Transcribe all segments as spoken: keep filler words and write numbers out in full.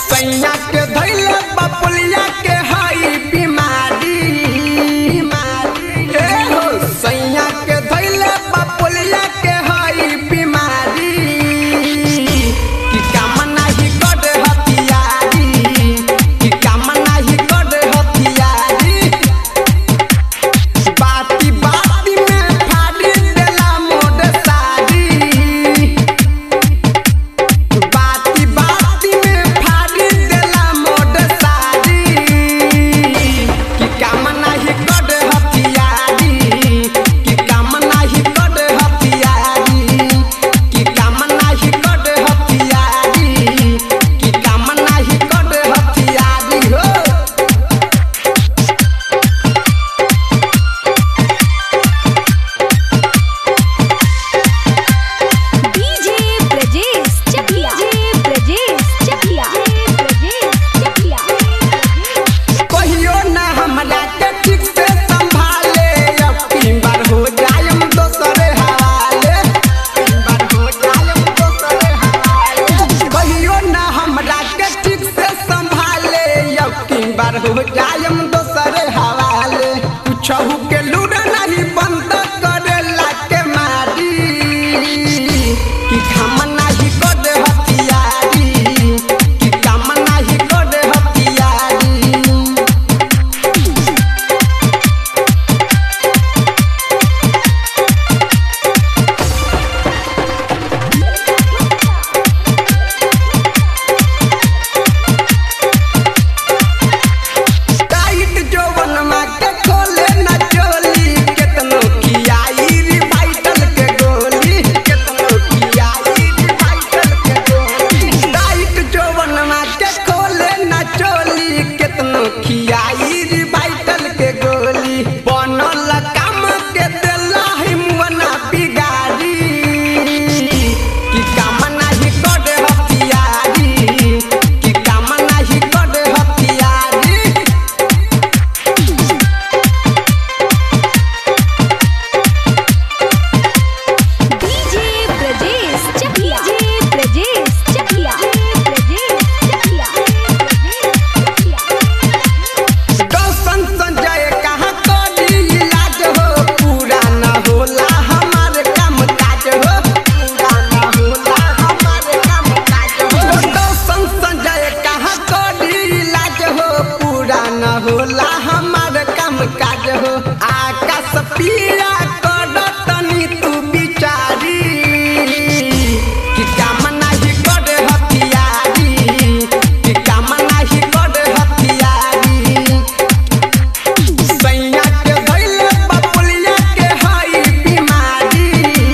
सैया के धैले बपुलिया के हई बीमारी ए हो सैया के धैले बपुलिया के हई बीमारी कि काम नाही कर हथियारी कि काम नाही कर हथियारी बाती बाती में फाड़ी देला मोड साड़ी बाती बाती में फाड़ी देला मोड साड़ी कि काम नाही कर हथियारी कि काम नाही कर हथियारी कि काम नाही कर हथियारी कि काम नाही कर हथियारी हो डीजे ब्रजेश चकिया डीजे ब्रजेश चकिया ब्रजेश चकिया कहियो ना हमरा के ठीक से संभाले अब तीन बार हो जायम दोसरे हवाले तीन बार हो जायम दोसरे हवाले कहियो ना हमरा के ठीक से संभाले अब तीन बार हो जायम दोसरे हवाले कुछहु के लूर नहीं बंद करेला के मारी कि काम नाही कर हथियारी कि काम नाही कर हथियारी टाइट जौवन माँ के खोले न चोली केतनो खियाई रिवाइटल के गोली केतनो खियाई रिवाइटल के गोली टाइट जौवन माँ के खोले न चोली केतनो खियाई रिवाइटल के गोली बनल काम के देला हिमवना बिगाड़ी कि काम नाही कर हथियारी कि काम नाही कर हथियारी डीजे ब्रजेश चकिया डीजे ब्रजेश चकिया ब्रजेश चकिया दर्शन संजय कहाँ करी इलाज हो पूरा न होला हमारे काम काज हो पूरा न होला हमारे काम काज हो दर्शन संजय कहाँ करी इलाज हो पूरा न होला हमारे काम काज हो आकाश पिया कर तनी तू बिचारी कि काम नाही कर हथियारी कि काम नाही कर हथियारी सैया के धैले बपुलिया के हई बीमारी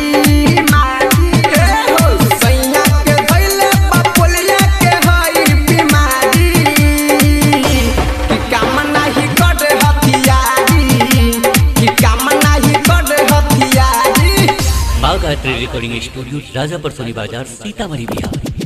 ए हो सैया के धैले बपुलिया के हई बीमारी कि काम नाही कर हथियारी कि काम नाही कर हथियारी बाघ art recording studio Rajapur Soni Bazaar Sitamarhi Bihar.